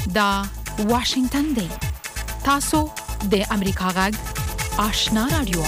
دا واشنگتن دی تاسو د امریکا غږ آشنا رادیو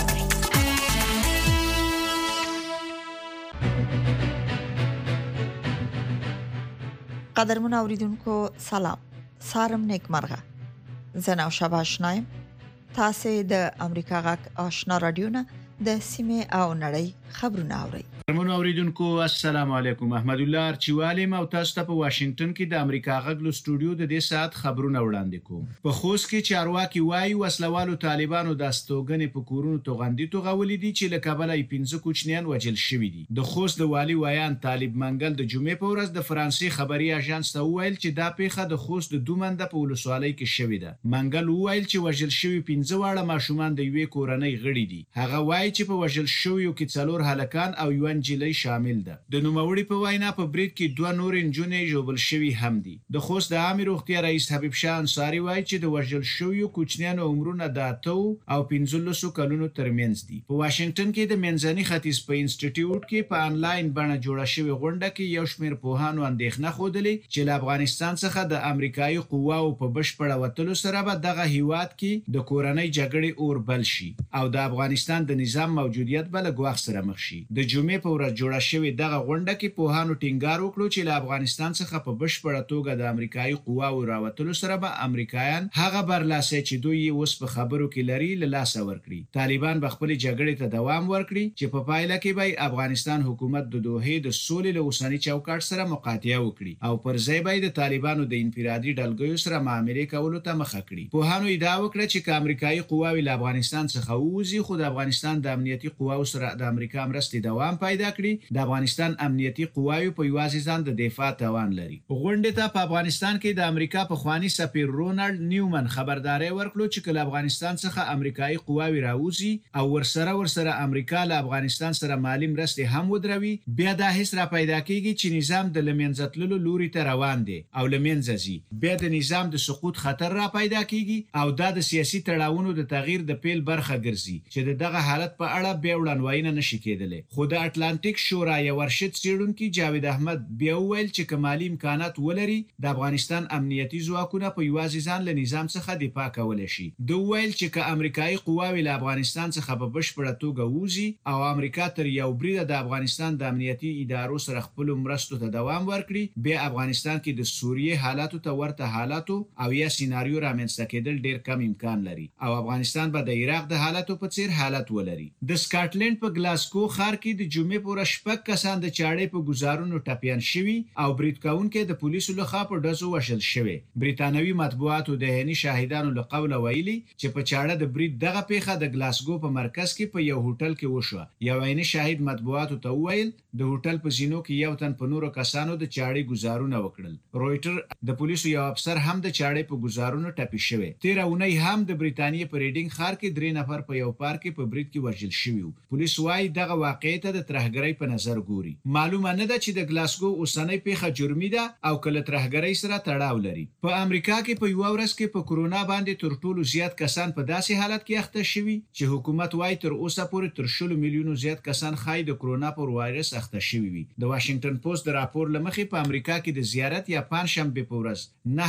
قدرمن اوریدونکو سلام سارم نیکمرغه زنه او شب آشنایم تاسو د امریکا غږ آشنا رادیو نه د سیمه او نړۍ خبرونه اورئ. قدرمن اوریدونکو السلام علیکم. احمد الله ارچیوالی او تاسو ته په واشنگټن کې د امریکا غږ له سټوډیو د دې ساعت خبرونه وړاندې کوم. په خوست کې چارواکي وایي وسلوالو طالبانو د استوګنې په کورونو توغندي توغولې دي چې له کابل 15 کوچنیان وجل شوي دي. د خوست د والی ویان طالب منګل د جمعې په ورځ د فرانسې خبري اژانس ته ویل چې دا پیښه د خوست د دومنده په ولسوالۍ کې شوې ده. منګل ویل چې وجل شوي 15 واړه ماشومان د یوې کورنۍ غړي دي. هغه وایي چې په وجل شویو کې 4 هلکان او یو انجلۍ شامل ده. د نوموړي په وینا په برید کې 2 نور انجونې ژوبل شوي هم دي. د خوست د عامه روغتیا رئیس حبیب شاه انصاری وایي چې د وجل شویو کوچنیانو عمرونه د 8 او 15 کلونو ترمنځ دي. په واشنگټن کې د منځني ختیځ په انسټیټیوټ کې په انلاین بڼه جوړه شوې غونډه کې یو شمېر پوهانو اندېښنه خوده چې له افغانستان څخه د امریکایي قواو په بشپړه وتلو سره به دغه هیواد کې د کورنۍ جګړې اور بل شي او د افغانستان د نظام موجودیت بل ګواښ سره مخ شي. د جمعې په ورځ جوړه شوې دغه غونډه کې پوهانو ټینګار وکړ چې له افغانستان څخه په بشپړه توګه د امریکایي قواو راوتلو سره به امریکایان هغه برلاسه چې دوی اوس په خبرو کې لري له لاسه ورکړي. طالبان به خپل جګړې ته دوام ورکړي چې په پایله کې به افغانستان حکومت د دوحې د سولې له اوسنۍ چوکاټ سره مقاطعه وکړي او پر ځای به د طالبانو د انفرادي ډلګیو سره معاملې کولو ته مخه کړي. پوهانو ادعا وکړه چې امریکایي قواوې له افغانستان څخه ووځي خو د افغانستان د امنیتي قواو سره د امریکا مرستې دوام پیدا کړي. د افغانستان امنیتي قواوې په یوازې ځان د دفاع توان لري. غونډې ته په افغانستان کې د امریکا په خواني سفیر رونالد نیومن خبرداري ورکړو چې کله افغانستان څخه امریکایي قواوې راوځي او ورسره امریکا له افغانستان سره مالی مرستې هم ودروي بیا دا هیڅ را پیدا کیږي چې نظام د لمنځتللو لوري ته روان دی او لمنځه ځي. بیا د نظام د سقوط خطر را پیدا کیږي او دا د سیاسي تړاونونو د تغییر د پیل برخه ګرځي چې دغه حالت په اړه بیا وړاندوینه نشي کېدلی. خو د اټلانټیک شورا یو ورشد څېړونکي جاوید احمد بیا ویل چې کمالي امکانات ولري د افغانستان امنیتي ځواکونه په یوازې ځان له نظام څخه دفاع کولای شي. دوی ویل چې که امریکایي قواوې له افغانستان څخه په بشپړه توګه ووځي او امریکا تر یو بریده د افغانستان د امنیتي ادارو سره خپل مرستو ته دوام ورکړي بیا افغانستان کې د سوریې حالاتو ته ورته حالاتو او یا سیناریو رامنځته کېدل ډیر کم امکان لري او افغانستان به د عراق د حالاتو په څیر حالت ولري. د سکاټلند په ګلاسکو ښار کې د جمعې په ورځ 6 کسان د چاړې په گزارونو ټپيان شوي او برید کوونکي د پولیسو لخوا په ډزو وشل شوي. بریتانوي مطبوعاتو د هني شاهدانو له قوله ویلي چې په چاړه د برید دغه پیښه د ګلاسکو په مرکز کې په یو هوټل کې وشوه. یو عیني شاهد مطبوعاتو ته ویل د هوټل په زینو کې یو تن په نورو کسانو د چاړې گزارونه وکړل. رويټر د پولیسو یو افسر هم د چاړې په گزارونو ټپي شوی. 13 اونۍ هم د بریتانیې په ریډینګ ښار کې 3 نفر په یو پارک کې په برید کې وژل شوي. پولیس وايي دغه واقعې ته د ترهګرۍ په نظر ګوري. معلومه نه ده چې د ګلاسکو اوسنۍ پیښه جرمي ده او کله ترهګرۍ سره تړاو لري. په امریکا کې په یو ورځ کې په کرونا باندې تر ټولو زیات کسان په داسې حالت کې اخته شوي چې حکومت وايي تر اوسه پورې تر 100 میلیونو زیات کسان خای د کرونا پر وایرس اخته شوي وي. د واشنگټن پوسټ د راپور لمخې په امریکا کې د زیارت یا پنځشنبه په ورځ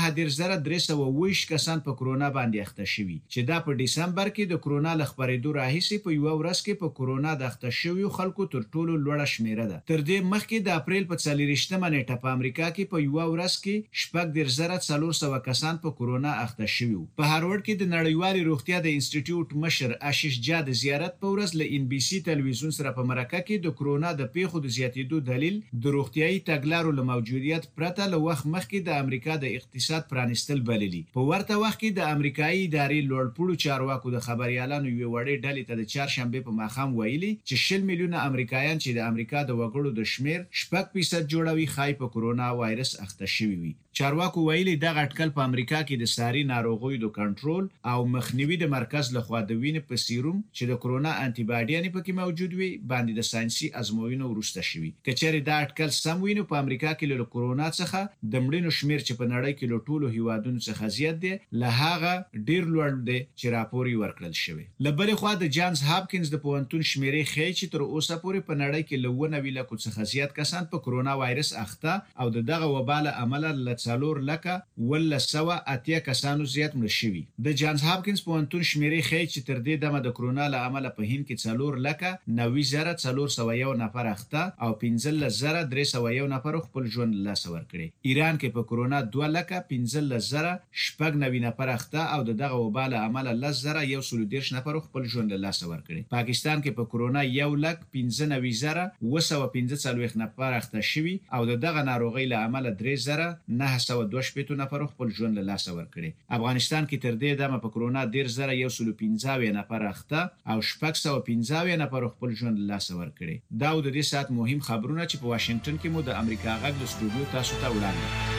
9320 کسان په کرونا باندې اخته شوي چې دا په دسمبر کې د کرونا لخبرېدو راهیسې په یو ورځ کې په کرونا د اخته شویو خلکو تر ټولو لوړه شمیره ده. تر دې مخکې د اپریل په 24مه نیټه په امریکا کې په یو ورځ کې 4,400 کسان په کرونا اخته شوي. په هارورډ کې د نړیوالې روغتیا د انسټیټیوټ مشر آشیش جا د زیارت په ورځ له ان بي سي تلویزیون سره په مرکه کې د کرونا د پیښو د زیاتېدو دلیل د روغتیايي تګلارو له موجودیت پرته له وخت مخکې د امریکا د اقتصاد پرانستل بللي. په ورته وخت کې د امریکایي ادارې لوړپوړو چارواکو د خبريالانو یو وړې ډلې ته د چهارشنبه په ماښام ویلي چې 10 میلیونه امریکایان چې د امریکا د وګړو د شمیر 6% جوړوي خای په کرونا وایرس اخته شوي وي. چارواکو ویلي دغه اټکل په امریکا کې د ساري ناروغیو د کنټرول او مخنیوي د مرکز لخوا د وینې په سیروم چې د کرونا انټي باډیانې پکې موجود وي باندې د ساينسي ازموینو وروسته شوي. کچېرې دا اټکل سم وینو په امریکا کې له کرونا څخه د مړینو شمیر چې په نړۍ کې له ټولو هیوادونو څخه زیات دی له هغه ډیر لوړ دی چې راپور یې ورکړل شوی. لبلې خوا د جانز هاپکینز د پوهنتون شمیرې ښیي چې تر اوسه پورې په نړۍ کې له 90 لکو څخه زیات کسان په کرونا وایرس اخته او دغه وبا له امله له 4 لکه 180 کسانو زیات مړ شوي. د جانز هاپکینز پوهنتون شمیرې ښیي چې تر دې دمه د کرونا له امله په هند کې 4 لکه 90,401 نفر اخته او 15,301 نفر خپل ژوند له لاسه ورکړي. ایران کې په کرونا 2 لکه 15,090 نفر اخته او دغه وبا له امله 10,130 نفر خپل ژوند له لاسه ورکړي. پاکستان کې په کرونا 1,95,915 نفر اخته شوي او دغه ناروغي له امله 3,922 نفر خپل ژوند له لاسه ورکړي. افغانستان کې تر دې دمه په کرونا 10,115 نفر اخته او 615 نفر خپل ژوند له لاسه ورکړي. دا د دې سات مهم خبرونه چې په واشنگټن کې مو د امریکا غږ د استودیو تاسو ته وړاندې.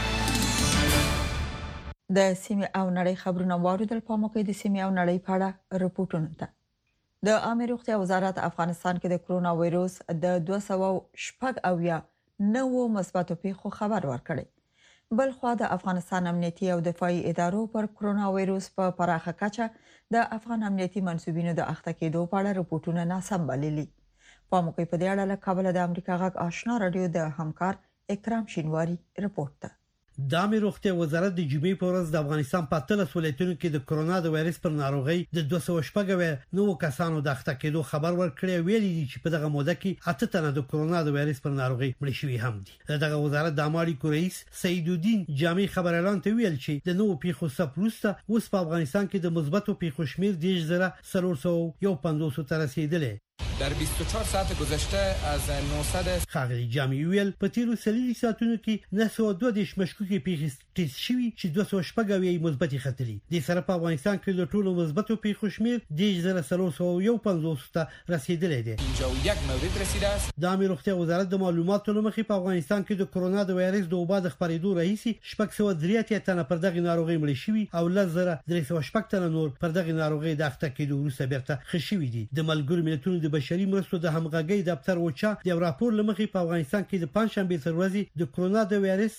د سیمې او نړۍ خبرونه واوریدل. په موقع د سیمې او نړۍ په اړه رپورټونه ده. د عامه روغتیا وزارت افغانستان کې د کرونا وایروس د 280 نوو مثبتو پیښو خبر ورکړی. بل خو د افغانستان امنیتي او دفاعي ادارو پر کرونا وایروس په پراخه کچه د افغان امنیتي منسوبینو د اخته کېدو په اړه رپورټونه ناسم بللي. په موقع په دې اړه له کابل د امریکا غږ آشنا رادیو د همکار اکرام شینواری رپورټ ده. د عامه روغتیا وزارت د جمعې په ورځ د افغانستان په 13 ولایتونو کې د کرونا د وایرس پر ناروغۍ د 280 نوو کسانو د اخته کېدو خبر ورکړی. ویلي دي چې په دغه موده کې 8 تنه د کرونا د وایرس پر ناروغۍ مړ شوي هم دي. دغه وزارت د عامه اړیکو رئیس سعید الدین جامع خبر اعلان ته ویل چې د نوو پیښو څخه وروسته اوس په افغانستان کې د مثبتو پیښو شمیر 10,450 ته رسیدلی. در 24 ساعت گذشته از 900 خاغلی جامع ویل په تیرو 30 ساعتونو کې 902 مشکوکې پیښې ټیسټ شوي چې 280 مثبتې ختلي. د سره په افغانستان کې د ټولو مثبتو پیښو شمیر 10,450 ته رسیدلی دی. 51 مورد رسیده است. د عامه روغتیا وزارت د معلوماتو لمخې په افغانستان کې د کرونا د وایرس د وبا د خپرېدو رئیسي 683 تنه پر دغه ناروغي مړ شوي او 10,300 تنه نور پر دغه ناروغي د اخته کېدو وروسته بیرته ښه شوي دي. د ملګرو ملتونو د بشري مرستو د همغږۍ دفتر اوچا د راپور لمخې په افغانستان کې د پنځشنبه تر ورځې د کرونا د وایرس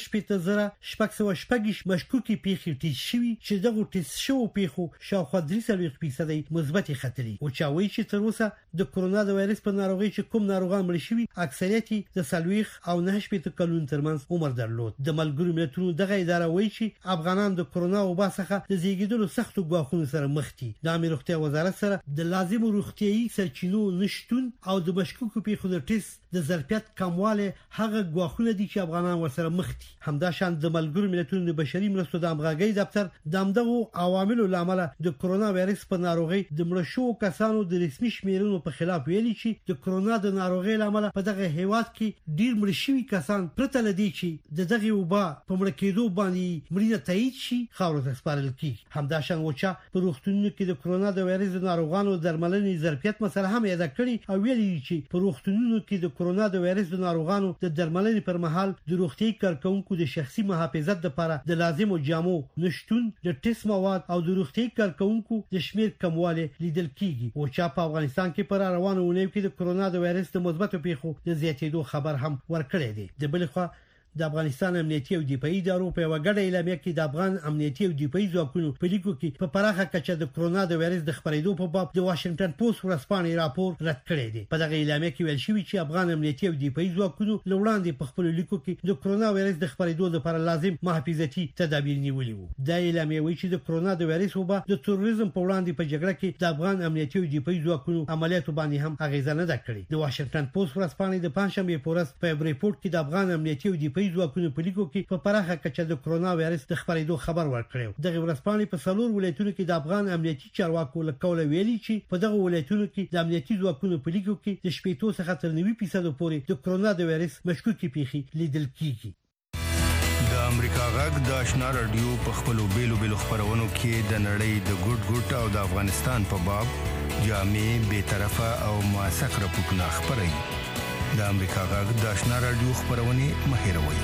8,600 مشکوکې پیښې ټیسټ شوي چې دغه ټیسټ شوو پیښو شاوخوا 3% مثبت ختلي. اوچا وایي چې تر اوسه د کرونا د وایرس په ناروغۍ چې کوم ناروغان مړ شوي اکثریت د 40 او 90 کلونو ترمنځ عمر درلود. د ملګرو ملتونو دغه اداره وایي چې افغانان د کرونا وبا څخه د زیږیدلو سختو ګواښونو سره مخ دي. د عامه روغتیا وزارت سره د لازم روغتيایي سرچینو نشټون او د مشکوکو پیښو د ټیسټ د ظرفیت کمواله هغه ګواښونه دي چې افغانان ورسره مخ دي. همدا شان د ملګرو ملتونو د بشري مرستو د همغږۍ دفتر د همدغه عواملو لامل د کرونا وایرس په ناروغۍ د مړ شوو کسانو د رسمي شمیرونو په خلاف ویلي چې د کرونا د ناروغۍ لامل په دغه هیواد کې ډیر مړ شوي کسان پرته لدی چې دغه وبا په مړ کېدو باندې مړینه تایید شي خاورو ته سپارل کیږي. همدا شان وچا په روغتونونو کې د کرونا د وایرس د ناروغانو درملنې ظرفیت مسله هم یاد کړي او ویلي چې په روغتونونو کې د کرونا د وایرس د ناروغانو د درملنې پر مهال د روغتي کارکونکو د شخصي محافظت لپاره د لازمو جامو نشټون د ټیسټ مواد او د روغتي کارکونکو د شمیر کمواله لیدل کیږي. او چې په افغانستان کې پر روانو ونیو کې د کرونا د وایرس د مثبتو پیښو د زیاتېدو خبر هم ورکړی دی. د بل خوا د افغانستان امنیتي او دفاعي ادارو په وګړه اعلامیه کې د افغان امنیتي او دفاعي ځواکونو په لیکو کې په پراخه کچه د کرونا د وایرس د خپرېدو په باب د واشنگټن پوسټ ورځپاڼې راپور رد کړی دی. په دغه اعلامیه کې ویل شوی چې افغان امنیتي او دفاعي ځواکونو لوړاندې په خپل لیکو کې د کرونا وایرس د خپرېدو لپاره لازم محافظتي تدابیر نیولي وو. د اعلامیه وایي چې د کرونا د وایرس وبا د تروریزم په وړاندې په جګړه کې د افغان امنیتي او دفاعي ځواکونو عملیاتو باندې هم اغیزه نه ده کړې. د واشنگټن پوسټ ورځپاڼې د پنځشنبه په ورځ په ریپورت کې د افغان امنیتي او دفاعي ځواکونو په لیکو کې په پراخه کچه د کرونا وایرس د خپرېدو خبر ورکړی. دغه ورځپاڼې په 4 ولایتونو کې د افغان امنیتي چارواکو له قوله ویلي چې په دغه ولایتونو کې د امنیتي ځواکونو په لیکو کې د 80 څخه تر 90% پورې د کرونا د وایرس مشکوکې پیښې لیدل کیږي. د امریکا غږ د آشنا رادیو په خپلو بیلو خبرونو کې د نړۍ د ګډ او د افغانستان په باب جامع به طرفه او موثق راپورټونه خبري. د امریکا غږ د آشنا رادیو خبرونه مهیروي.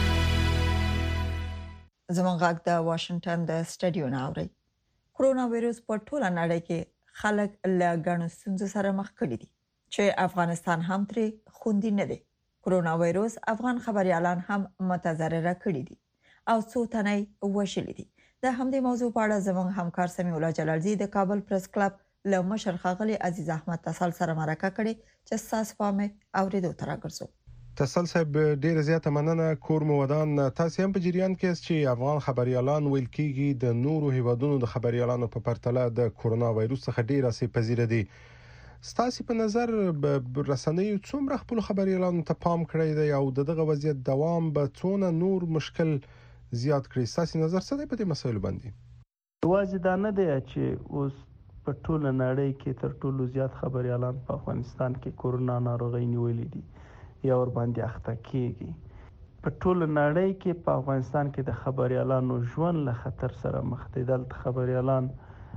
زمونږ غږ د واشنگټن د سټډیو نه اوري. کرونا وایرس په ټوله نړۍ کې خلک له غنو ستونزو سره مخ کړي دي چې افغانستان هم ترې خوندي نه دی. کرونا وایرس افغان خبريالان هم متضرره کړي دي او څو تنه وشلي دي. د همدې موضوع په اړه زموږ همکار سمیع الله جلالزی د کابل پریس کلب له مشر ښاغلي عزیز احمد تسل سره مرکه کړې چې ساس پامه اوریدو تر راګرځو. تسل صاحب ډیر زیاته مننه. کور مو ودان. تاسو هم په جریان کې چې افغان خبريالان ویل کېږي د نورو هیوادونو د خبريالانو په پرتله د کورونا وایروس څخه ډیر اسې پذیر دي. ستاسو په نظر رسنیو څومره خپل خبريالانو ته پام کړی دی او دغه وضعیت دوام به څونه نور مشکل زیات کړي؟ ستاسو نظر څه دی په دې مسایلو باندې؟ واځي دا نه دی چې اوس په ټوله نړۍ کې تر ټولو زیات خبريالان په افغانستان کې کورونا ناروغي نیولې دي یا ور باندې اخته کیږي. په ټوله نړۍ کې په افغانستان کې د خبريالانو ژوند له خطر سره مخ دي. دلته خبريالان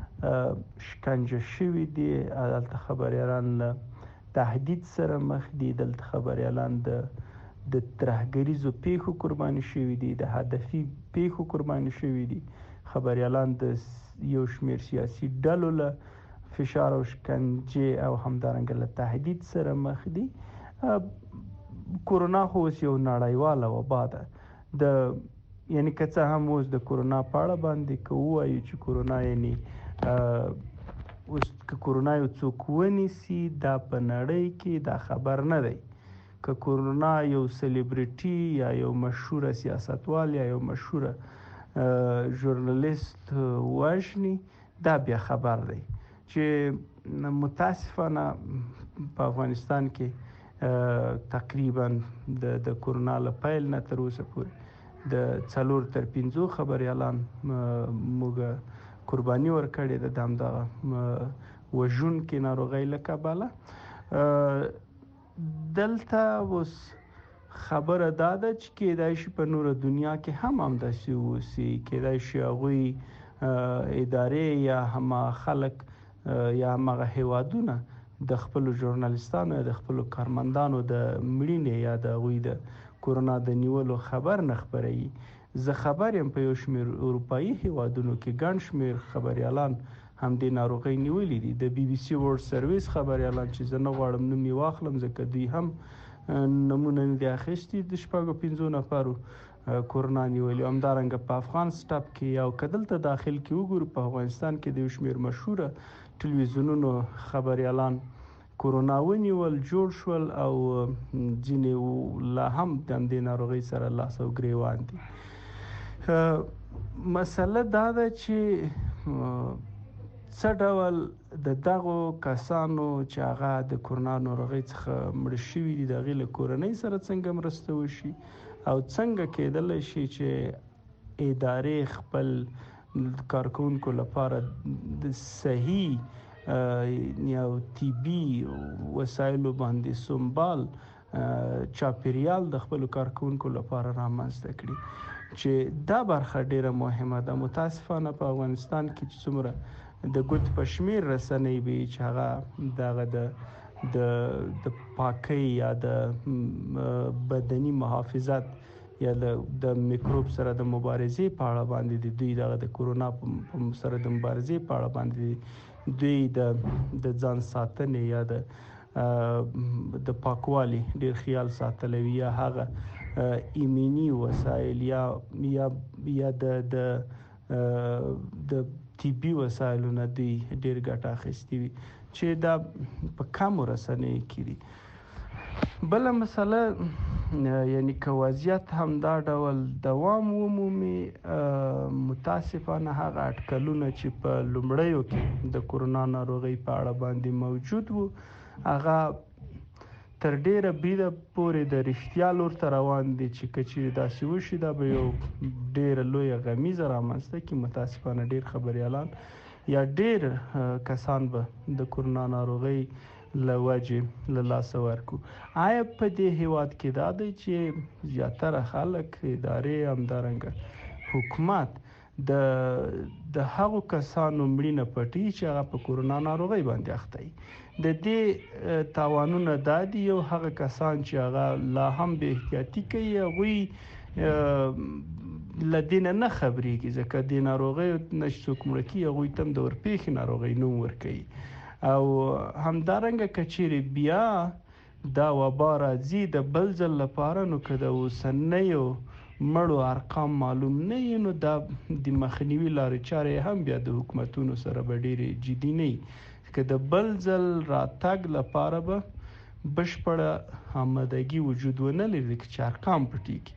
شکنجه شوي دي، دلته خبريالان له تهدید سره مخ دي، دلته خبريالان د ترهګریزو پیښو قرباني شوي دي، د هدفي پیښو قرباني شوي دي. خبريالان د یو شمېر سیاسي ډلو له فشار او شکنجه او همدارنګه له تهدید سره مخ دي. کورونا خو یو نړیواله وبا ده. یعنی که څه هم اوس د کورونا په اړه باندې کوو چې کورونا یعنی اوس که کورونا یو څوک ونیسي دا په نړۍ کې دا خبر نه دی. که کورونا یو سلیبریټي یا یو مشهور سیاستوال یا یو مشهور ژورنالیست وژني دا بیا خبر دی. چې متاسفانه په افغانستان کې تقریبا د کورونا له پیل نه تر اوسه پورې د 4 تر 5 خبريالان موږ قرباني ورکړې ده د همدغه وژونکې ناروغۍ له کبله. دلته اوس خبره دا ده چې کېدای شي په نوره دنیا کې هم همداسې اوسي. کېدای شي هغوی ادارې یا هم خلک یا همغه هیوادونه د خپل ژورنالیستانو یا د خپل کارمندانو د مړینې یا د هغوی د کورونا د نیولو خبر نه خپروي. زه خبر یم په یو شمېر اروپایي هیوادونو کې ګڼ شمېر خبريالان همدې ناروغۍ نیولې دي. د بي بي سي ورلډ سرویس خبريالان چې زه نه غواړم نوم یې واخلم ځکه دوی هم نمونه نه دي اخیستي، د 5 نفرو کورونا نیولې. همدارنګه په افغان سټاپ کې او که دلته داخل کې وګورو په افغانستان کې د یو شمېر مشهوره ټلویزیونونو خبريالان کورونا ونیول، جوړ شول او ځینې لا هم د همدې ناروغۍ سره لاس او ګریوان دي. مسله دا ده چې څه ډول د دغو کسانو چې هغه د کورونا ناروغۍ څخه مړه شوي دي د هغې له کورنۍ سره څنګه مرسته وشي او څنګه کېدلی شي چې ادارې خپل کارکونکو لپاره د صحیح یا طبي وسایلو باندې سنبال چاپیریال د خپل کارکونکو لپاره رامنځته کړي، چې دا برخه ډیره مهمه ده. متاسفانه په افغانستان کې چې څومره د ګوت په شمیر رسنۍ وي چې هغه دغه د پاکۍ یا د بدني محافظت یا د میکروب سره د مبارزې په اړه باندې دوی د کورونا سره د مبارزې په اړه باندې دوی د ځان ساتنې یا د پاکوالي ډیر خیال ساتلی وي، یا هغه ایمني وسایل یا د طبي وسایلو نه دوی ډیر ګټه اخیستې وي چې دا په کمو رسنیو کې دي. بله مسله یعنی که وضعیت هم دا ډول دوام ومومي، متاسفانه هغه اټکلونه چې په لومړیو کې د کورونا ناروغۍ په اړه باندې موجود وو هغه تر ډیره بریده پورې د رښتیا لور ته روان دي چې که چیرې داسې وشي دا به یو ډیره لویه غمیزه رامنځته کړي. متاسفانه ډیر خبريالان یا ډیر کسان به د کورونا ناروغۍ له وجې له لاسه ورکو. آیا په دې هیواد کې دا دی چې زیاتره خلک، ادارې، همدارنګه حکومت د هغو کسانو مړینه پټي چې هغه په کورونا ناروغۍ باندې اخته دي؟ د دې تاوانونه دا دي یو هغه کسان چې هغه لا هم بې احتیاطي کوي، هغوی له دې نه خبرېږي ځکه د ناروغۍ نه چې څوک مړه کي هغوی ته هم د ورپېښې ناروغۍ نوم ورکوي. او همدارنګه که چیرې بیا دا وبا راځي د بل ځل لپاره، نو که د اوسنیو مړو ارقام معلوم نه وي نو دا د مخنیوي لارې چارې هم بیا د حکومتونو سره به ډېرې جدي نه وي. که د بل ځل راتګ لپاره به بشپړه آمادګي وجود ونه لري چې ارقام پټیږي.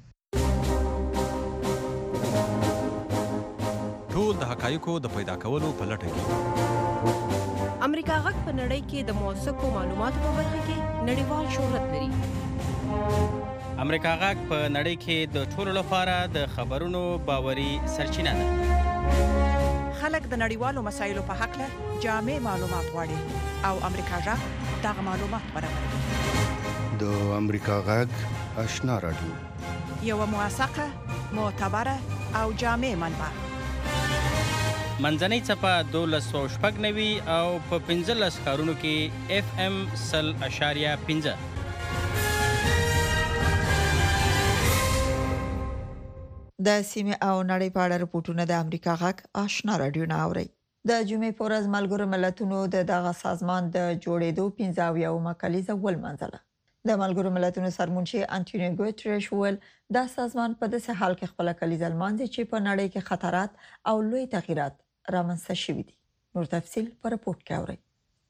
ټول د حقایقو د پیدا کولو په لټه کې امریکا غږ په نړۍ کې د موثقو معلوماتو په برخه کې نړیوال شهرت لري. امریکا غږ په نړۍ کې د ټولو لپاره د خبرونو باوري سرچینه ده. خلک د نړیوالو مسایلو په حق له جامع معلومات غواړي او امریکا غږ دغه معلومات برابروي. د امریکا غږ آشنا رادیو یو موثقه، معتبره او جامع منبع. منځنۍ څپه 1290 او په 15 ښارونو کې FM 100.5. د سیمه او نړۍ په اړه رپورټونه د امریکا غږ آشنا رادیو نه اوري. د جمعې په ورځ ملګرو ملتونو دغه سازمان د جوړېدو 15 کلیزه ولمنځله. د ملګرو ملتونو سرمنشي انټونیو ګوتریش ویل دا سازمان په داسې حال کې خپل کلیزه لمانځي چې په نړۍ کې خطرات او لوی تغیرات رامنځته شوي دي. نور تفصيل په رپورت کې اورئ.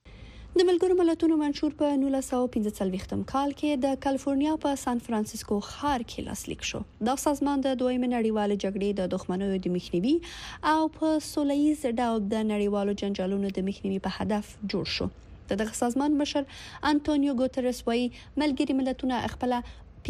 د ملګرو ملتونو منشور په 1945 کال کې د کالیفورنیا په سان فرانسیسکو ښار کې لاسلیک شو. دا سازمان د دویمې نړیوالې جګړې د دښمنیو د مخنیوي او په سولهییز ډول د نړیوالو جنجالونو د مخنیوي په هدف جوړ شو. دغه سازمان مشر انټونیو ګوتریش وايي ملګري ملتونه خپل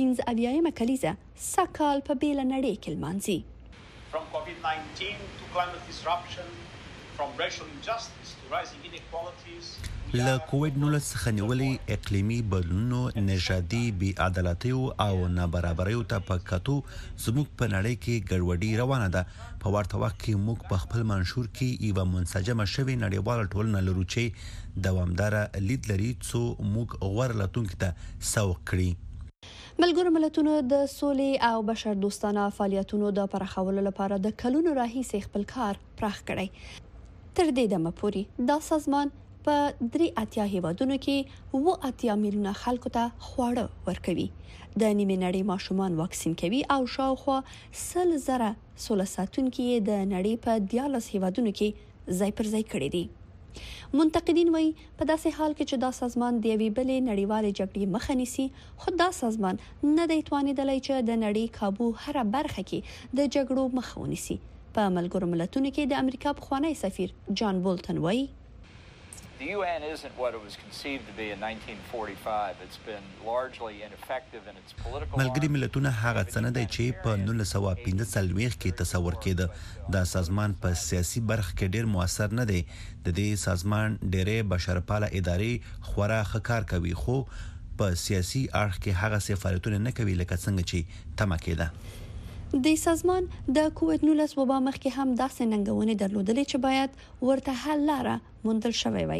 15 کلیزه سکهال په بیل نړۍ کې لمانځي. From COVID-19 to climate disruption, from racial injustice to rising inequalities. له کووډ-19 څخه نیولې اقلیمي بدلونونو، نژادي بې-عدالتۍ او نابرابریو ته په کتو زموږ په نړۍ کې ګډوډي روانه ده. په ورته وخت کې موږ په خپل منشور کې یوه منسجمه شوې نړیواله ټولنه لرو چې دوامداره لید لري څو موږ غوره راتلونکي ته سوق کړي. ملګرو ملتونو د سولې او بشر دوستانه فعالیتونو د پراخولو لپاره د کلونو راهیسې خپل کار پراخ کړی. تر دې دمه پورې دا سازمان په 83 هیوادونو کې 80 میلیونه خلکو ته خواړه ورکوي. د نیمه نړۍ ماشومان واکسین کوي او شاوخوا 100,000 سوله ساتونکي د نړۍ په 14 هیوادونو کې ځای پر ځای کړي دي. منتقدین وایي په داسې حال کې چې دا سازمان د یوې بلې نړیوالې جګړې مخه نیسي، خو دا سازمان نه دی توانېدلی چې د نړۍ کابو هره برخه کې د جګړو مخه ونیسي. په ملګرو ملتونو کې د امریکا پخوانی سفیر جان بولټن وایي The UN isn't what it was conceived to be in 1945. It's been largely ineffective in its political. ملګري ملتونه هغه څه نه دی چې په 1945 کې تصور کېده. دا سازمان په سیاسي برخه کې ډېر موثر نه دی. د دې سازمان ډېرې بشرپاله ادارې خورا ښه کار کوي، خو په سیاسي اړخ کې هغه څه فعالیتونه نه کوي لکه څنګه چې تمه کېده. د سازمان د کووډ-19 وبا مخکې هم داسې ننګونې درلودلې چې باید ورته حل لاره موندل شوی وای.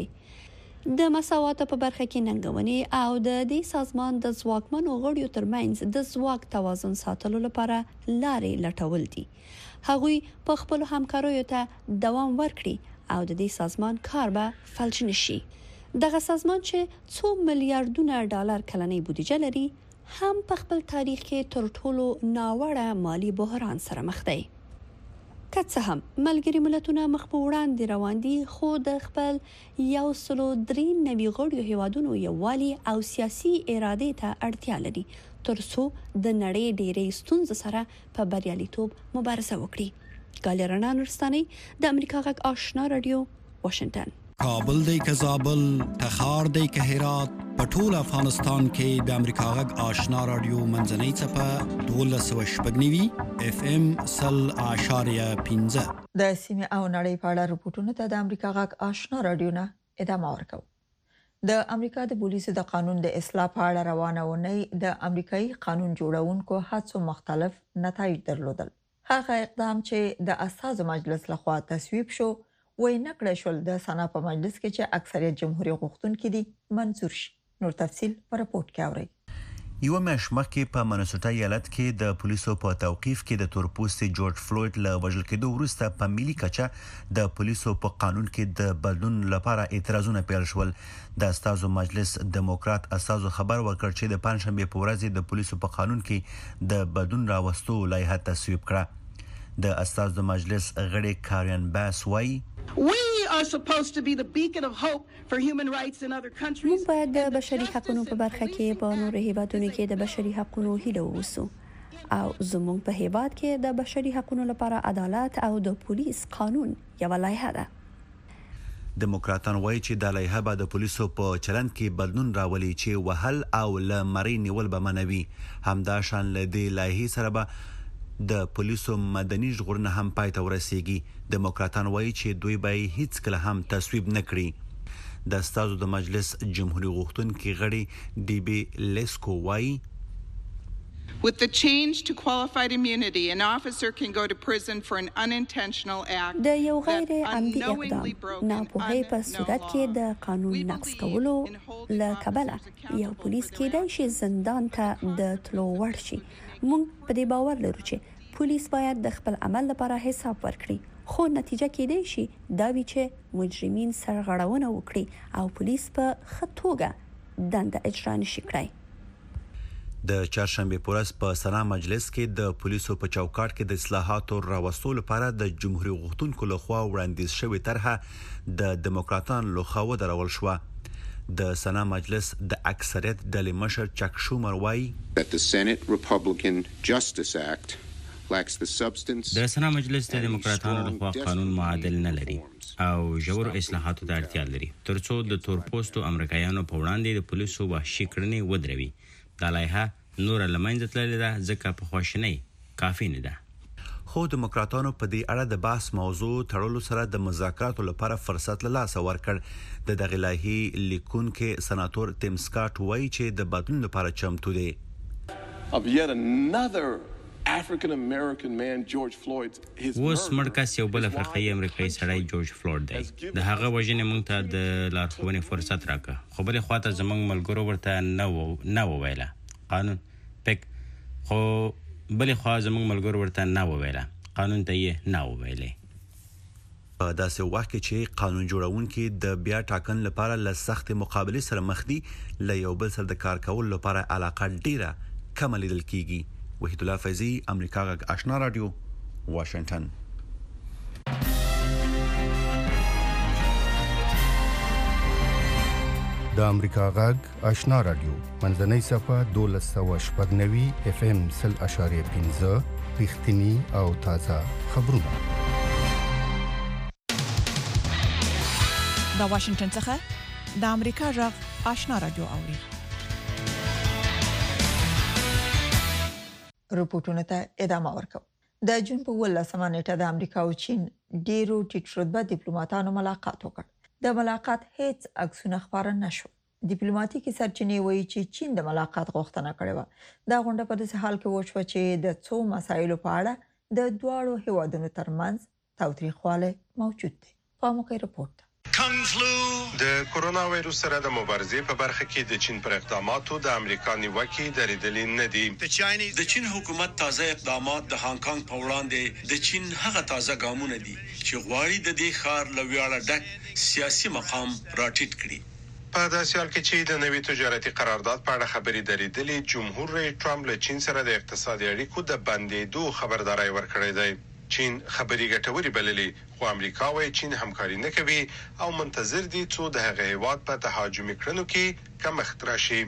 د مساوات په برخه کې ننګونې او د دې سازمان د ځواکمنو غړیو ترمنځ د ځواک توازن ساتلو لپاره لارې لټول دي. هغوی په خپل همکاریو ته دوام ورکړي او د دې سازمان کار به فلج نشي. دغه سازمان چې 2 میلیارډونه ډالر کلنۍ بودیجه لري هم په خپل تاریخ کې تر ټولو ناوړه مالی بحران سره مخ دی. که څه هم ملګري ملتونه مخ په وړاندې روان دي، خو د خپل 193 غړیو هیوادونو یووالي او سیاسي ارادې ته اړتیا لري تر څو د نړۍ ډېرې ستونزې سره په بریالیتوب مبارزه وکړي. ګالي رڼا نورستاني، د امریکا غږ آشنا رادیو، واشنگټن. کابل دی که زابل، تخار دی که هرات، په ټول افغانستان کې د امریکا غږ آشنا رادیو منځنۍ څپه 1290 FM 100.5. د سیمه او نړۍ په اړه رپورټونه ته د امریکا غږ آشنا رادیو نه ادامه ورکوي. د امریکا د پولیسو د قانون د اصلاح په اړه روانه ونې د امریکایي قانون جوړونکو هڅو مختلف نتایج درلودل. هغه اقدام چې د اساسي مجلس لخوا تصویب شو وای نکړه شول د سنا په مجلس کې چې اکثریت جمهوریت غوښتونکي دي منظور شي. نور تفصيل په رپورت کې اورئ. یو میاشت مخکې په منیسوټا ایالت کې د پولیسو په توقیف کې د تورپوستي جورج فلوید له وژل کېدو وروسته په ملي کچه د پولیسو په قانون کې د بدلون لپاره اعتراضونه پیل شول. د استازو مجلس دیموکرات استازو خبر ورکړ چې د پنځشنبه په ورځ د پولیسو په قانون کې د بدلون راوستو لایحه تصویب کړه. د استازو مجلس غړي کارین باس وايي We are supposed to be the beacon of hope for human rights in other countries. موږ باید د بشري حقوقو په برخه کې په نورو هیوادونو کې د بشري حقوقو هیله ووسو او زموږ په هیواد کې د بشري حقوقو لپاره عدالت او د پولیس قانون یو لایحه ده. دموکراتان وایي چې د لایحه به د پولیسو په چلند کې بدلون راولي چې وهل او لمري نیول به منوي. همدا شان له دې لایحې سره به د پولیسو مدني ژغورنه هم پای ته ورسیږي. دموکراتان وایي چې دوی به هیڅ کله هم تصویب نه کړي. د استازو د مجلس جمهوریت غوښتونکي غړي ډي بي لیسکو وایي With the change to qualified immunity, an officer can go to prison for an unintentional act. د یو غیر عمدي اقدام ناپوهۍ په صورت کې د قانون نقض کولو له کبله یو پولیس کېدای شي زندان ته د تلو وړ شي. موږ په دې باور لرو چې پولیس باید د خپل عمل لپاره حساب ورکړي، خو نتیجه کېدای شي دا وي چې مجرمین سرغړونه وکړي او پولیس په ښه توګه دنده اجرا نشي کړای. د چهارشنبه په ورځ په سنا مجلس کې د پولیسو په چوکاټ کې د اصلاحاتو راوستلو لپاره د جمهوریت غوښتونکو لخوا وړاندیز شوې طرحه د دموکراتانو لخوا ودرول شوه. د سنا مجلس د اکثریت ډلې مشر چک شومر وایي that the Senate Republican Justice Act lacks the substance. د سنا مجلس د دموکراتانو لخوا قانون معادل نه لري او ژور اصلاحاتو ته اړتیا لري ترڅو د تورپوستو امریکایانو په وړاندې د پولیسو وحشي کړنې ودروي. دا لایحه نور لمنځه تللې ده ځکه په خواشینۍ کافي نه ده. خو دموکراتانو په دې اړه د بحث موضوع تړلو سره د مذاکراتو لپاره فرصت له لاسه ورکړ. د دغه لایحې لیکونکي سناتور تیم سکاټ وایي چې د بدلون لپاره چمتو دی. Of yet another African American man, George Floyd. اوس مړکس یو بل افریقایي امریکایي سړی جورج فلویډ دی. د هغه وژنې موږ ته د لارښوونې فرصت راکړ، خو بلې خواته زموږ ملګرو ورته نه وویله قانون پک، خو بلې خوا زموږ ملګرو ورته نه وویله قانون ته یې نه وویلې. په داسې وخت کې چې قانون جوړونکي د بیا ټاکن لپاره له سخت مقابلې سره مخ دي، له یو بل سره د کار کولو لپاره علاقه ډیره کم لیدل کیږي. وحید الله فیضی، امریکا غږ آشنا رادیو، واشنگټن. د امریکا غږ آشنا رادیو منځنۍ صفه 1290 اف ام 0.5 رښتینی او تازه خبرونه. د واشنگټن څخه د امریکا غږ آشنا رادیو اوري. رپورټونه ته ادامه ورکوم. د جون په 18 نیټه د امریکا او چین ډیرو ټیټ رتبه ډیپلوماټانو ملاقات وکړ. د ملاقات هیڅ عکسونه خبر نشو. ډیپلوماټیکي سرچینې وایي چې چین د ملاقات غوښتنه کړې و. دا غونډه په داسې حال کې وشوه چې د څو مسایلو په اړه د دواړو هیوادونو ترمنځ تاوتریخوالی موجود دی. پاموکي رپورټ. د کورونا وایروس سره د مبارزې په برخه کې د چین پر اقداماتو د امریکا نیوکې درېدلې نه دي. د چین حکومت تازه اقدامات د هانګ کانګ په وړاندې د چین هغه تازه ګامونه دي چې غواړي د دې ښار له ویاړه ډک سیاسي مقام راټیټ کړي. په داسې حال کې چې د نوي تجارتي قرارداد په اړه خبرې درېدلې، جمهور رئیس ټرمپ له چین سره د اقتصادي اړیکو د بندېدو خبرداري ورکړې ده. چین خبري ګټوري بللې، خو امریکا وايي چین همکاري نه کوي او منتظر دي څو د هغه هیواد په تهاجمي کړنو کې کمښت راشي.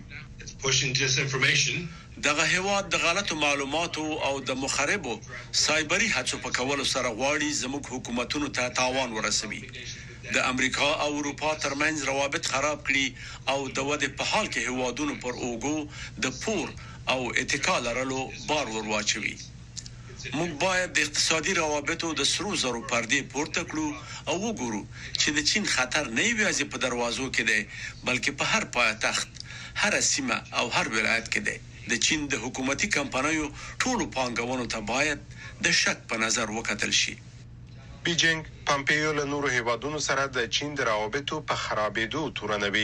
دغه هیواد د غلطو معلوماتو او د مخربو سایبري هڅو په کولو سره غواړي زموږ حکومتونو ته تاوان ورسوي، د امریکا او اروپا ترمنځ روابط خراب کړي او د ودې په حال کې هیوادونو پر اوګو د پور او اتکا لرلو بار ورواچوي. موږ باید د اقتصادي روابطو د سرو زرو پردې پورته کړو او وګورو چې د چین خطر نه یوازې په دروازو کې دی بلکې په هر پایتخت، هر سیمه او هر ولایت کې دی. د چین د حکومتي کمپنیو ټولو پانګونو ته باید د شک په نظر وکتل شي. بیجینګ پامپیو له نورو هیوادونو سره د چین د روابطو په خرابېدو تورنوي.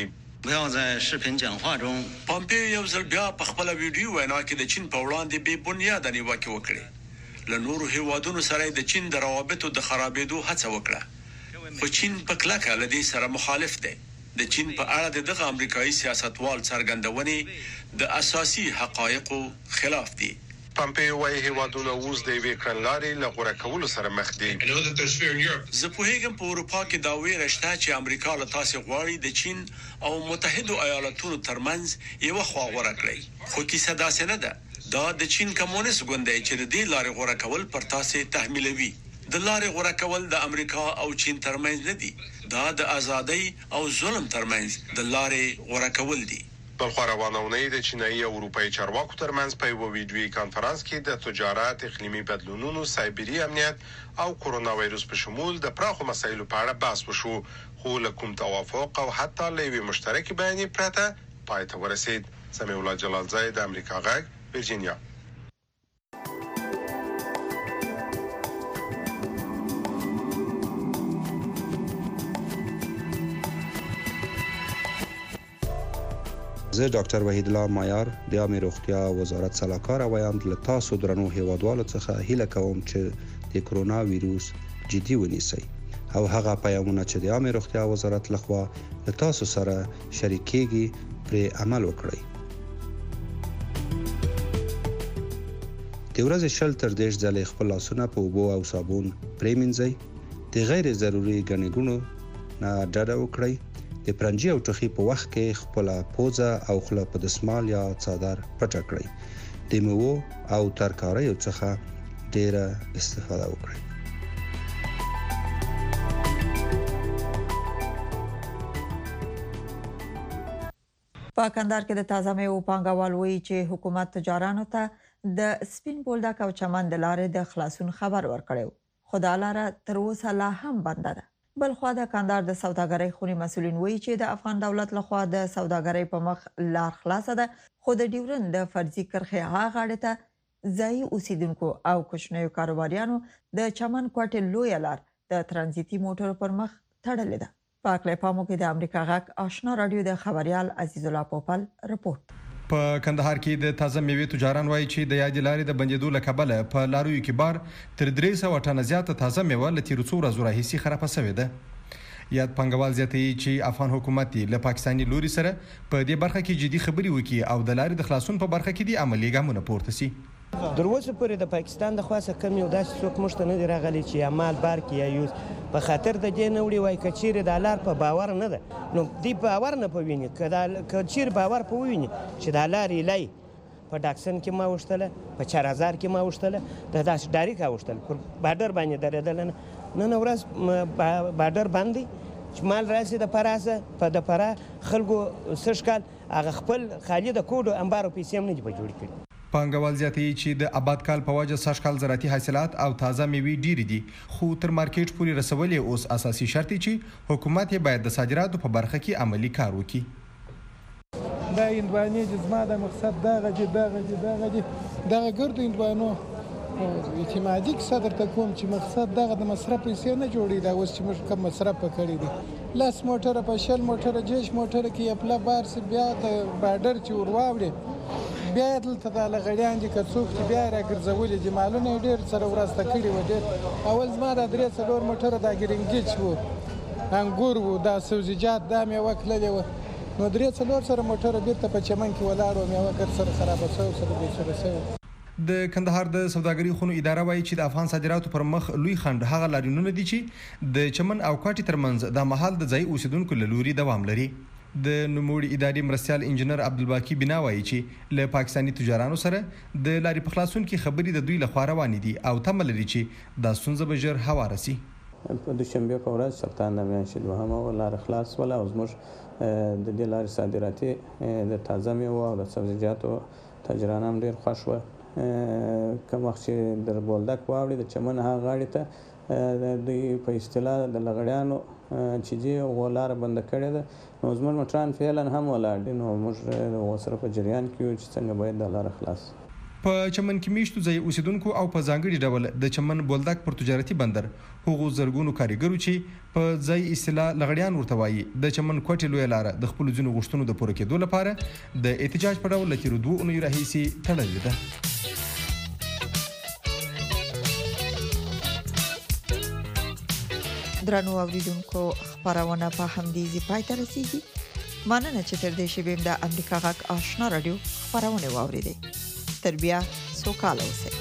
پامپیو یو ځل بیا په خپل ویډیو وینا کې د چین په وړاندې بې بنیاده نیوکې وکړې. له نورو هیوادونو سره د چین د روابطو د خرابېدو هڅه وکړه، خو چین په کلکه له دې سره مخالف دی. د چین په اړه دغه امریکایي سیاستوال څرګندونې د اساسي حقایقو خلاف دي. پامپیو وايي هیوادونه اوس د یوې کړنلارې له غوړه کولو سره مخ دي. زه پوهیږم په اروپا کې دا ویره شته چې امریکا له تاسو غواړي د چین او متحده ایالاتونو ترمنځ یو خوا غوړه کړي، خو کیسه داسې نه ده. دا د چین کمونیست ګوند چې د دې لارې غوړه کول پر تاسو تحمیلوي. د لارې غوړه کول د امریکا او چین ترمنځ نه دي، دا د ازادۍ او ظلم ترمنځ د لارې غوړه کول دي. بل خو روانونه د چینایي او اروپאי چارواکو ترمنځ په یو ویډیوي کانفرنس کې د تجارت، اقلیمي بدلونونو، سایبري امنیت او کرونا وایروس په شمول د پراخو مسایلو په اړه بحث وشو، خو له کوم توافق او حتی له یوې مشترکې بیانیې پرته پای ته ورسید. سمیع الله جلالزی د امریکا غږ، ورجینیا. زه ډاکټر وحید الله مایار د عامه روغتیا وزارت سلاکار وایم له تاسو درنو هیوادوالو څخه هیله کوم چې د کرونا وایروس جدي ونیسئ او هغه پیغامونه چې د عامه روغتیا وزارت لخوا له تاسو سره شریکېږي پر عمل وکړئ. د ورځې 0 تر 10 ځله خپل لاسونه په اوبو او صابون پریمنځئ. د غیر ضروري ګڼګونو نه ډډه وکړئ. د پرنجي او ټوخي په وخت کې خپل پوزه او خوله په دسمال یا څادر پټ کړئ. د میوو او ترکاریو څخه ډیره استفاده وکړئ. په کندهار کې د تازه میوو پانګوال وایي چې حکومت تجارانو ته د سپین بولدک او چمن د لارې د خلاصون خبر ورکړو، خو دا لاره تر اوسه لا هم بنده ده. بل خو د کندهار د سوداګرۍ خونی مسولین وایي چې د افغان دولت لخوا د سوداګرۍ په مخ لار خلاصه ده، خو د ډیورند د فرضي کرښې هغه غاړې ته ځایي اوسیدونکو او کوچنیو کاروباریانو د چمن کوټې لوی لار د ترانزیتي موټرو پر مخ تړلې ده. په کلیپامو کې د امریکا غږ آشنا رادیو د خبريال عزیز الله پوپل رپورت. په کندهار کې د تازه میوې تجاران وایي چې د یادې لارې د بندیدو له کبله په لارویو کې بار تر 300 ټنه زیاته تازه میوه له تیرو څو ورځو راهیسې خرابه شوې ده. یاد پنګوال زیاتوي چې افغان حکومت له پاکستاني لوري سره په دې برخه کې جدي خبري وکړي او د لارې د خلاصون په برخه کې د عملي ګامونه پورته شي. دروازه پورې د پاکستان د خاصه کم یو داسې څوک مشته نه دی راغلی چې عمل بار کې یا یوز په خاطر د دې نوړي وای کچیر د لار په باور نه ده، نو دی باور نه پویني کچیر باور پویني چې د لار لای په ډاکسن کې ما وشتله، په 4000 کې ما وشتله، د داس ډاری کا وشتل پر بارډر باندې درېدل نه ورځ بارډر باندې چې مال راسي د پراسه په د پرا خلکو سشکال هغه خپل خالي د کوډو انبارو پیسې هم نه دی جوړ کړی. پانګوال زیاتوي چې د آباد کال په وجه سږکال زراعتي حاصلات او تازه میوې ډېرې دي، خو تر مارکیټ پورې رسول یې اوس اساسي شرط چې حکومت یې باید د صادراتو په برخه کې عملی کار وکړي. دا هندوانې چې زما د مقصد دغه ګردو هندوانو اعتمادي صدر ته کوم چې مقصد دغه د مصرف پیسې نه جوړي، دا اوس چې موږ کم مصرف کړی دي 10 موټره په 60 موټره جيش موټره کې خپل بار سي بیا د بارډر چې ورواوړي بیا دلته د لغړیان دي کڅوک چې بیا راګرځولې دي مالونه ډېر سره ورسته کړي و ډېر. اول زما د 3 موټره د ګرینګچ وو، انګور وو، دا سبزیجات دا مې وکړلې و، نو 3 سره موټره بیرته په چمن کې ولاړو مې وکړ سره خراب شو سره به سره شو. د کندهار د سوداګرۍ خونو اداره وایي چې د افغان صادراتو پر مخ لوی خند هغه لارینونه دي چې د چمن او کوټې ترمنځ د محل د ځای اوسیدونکو له لوري دوام لري. د نوموړي اداري مرستيال انجنیر عبدالباقي بنا وایي چې له پاکستاني تجارانو سره د لارې په خلاصون کې خبرې د دوی له خوا روانې دي او تمه لري چې دا ستونزه به ژر هواره شي. په دوشنبه په ورځ سپتان د میاشتې دوهمه لار خلاص ولا او زموږ د دې لارې صادراتي د تازه میوه او د سبزیجاتو تاجران هم ډېر خوښ وو. کوم وخت چې د بولدک واوړي د چمن هغه غاړې ته دوی په اصطلاح د لغړیانو چې دي غولاره بنده کړې ده، نو زموږ موټران فعلا هم ولاړ دي، نو موږ ورسره په جریان کې یو چې څنګه باید د لاره خلاص. په چمن کې میشتو ځای اوسیدونکو او په ځانګړي ډول د چمن بولدک پر تجارتي بندر هغو زرګونو کارګرو چې په ځای اصطلاح لغړیان ورته وایي د چمن کوټې لوی لاره د خپل ځینو غوښتنو د پوره کېدو لپاره د احتجاج په ډول تیر 2 اونۍ راهیسې تړلې ده. درنو اوریدونکو خبرونه په همدې ځای ته رسیدي. مننه چې تر دې شی بیم د امریکا غږ آشنا رادیو خبرونه واوریدي. تر بیا سوکاله اوسئ.